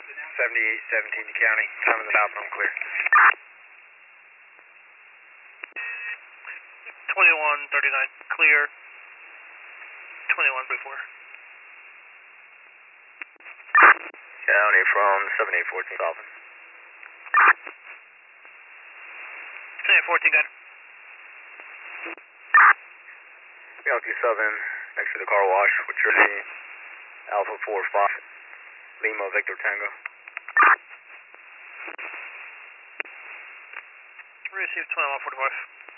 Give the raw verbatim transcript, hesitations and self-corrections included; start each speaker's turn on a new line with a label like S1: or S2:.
S1: seventy-eight seventeen to county. Time in the south, I'm clear.
S2: twenty-one thirty-nine, clear. twenty-one thirty-four.
S1: County from seventy-eight fourteen south.
S2: seventy-eight fourteen, good.
S1: Yankee seven, next to the car wash, with Jersey, Alpha four five, Lima Victor Tango.
S2: Receive twenty-one forty-five.